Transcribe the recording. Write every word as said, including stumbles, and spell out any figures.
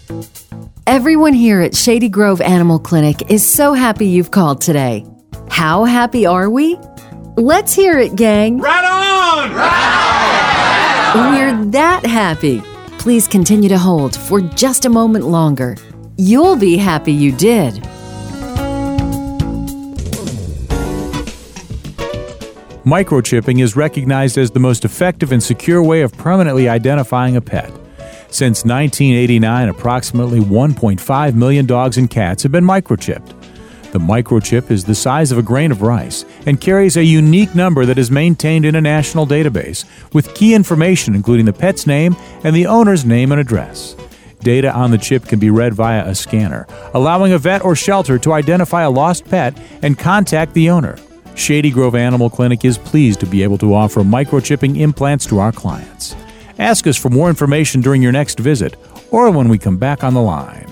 Everyone here at Shady Grove Animal Clinic is so happy you've called today. How happy are we? Let's hear it, gang. Right on! Right on! We're that happy. Please continue to hold for just a moment longer. You'll be happy you did. Microchipping is recognized as the most effective and secure way of permanently identifying a pet. Since nineteen eighty-nine, approximately one point five million dogs and cats have been microchipped. The microchip is the size of a grain of rice and carries a unique number that is maintained in a national database with key information including the pet's name and the owner's name and address. Data on the chip can be read via a scanner, allowing a vet or shelter to identify a lost pet and contact the owner. Shady Grove Animal Clinic is pleased to be able to offer microchipping implants to our clients. Ask us for more information during your next visit or when we come back on the line.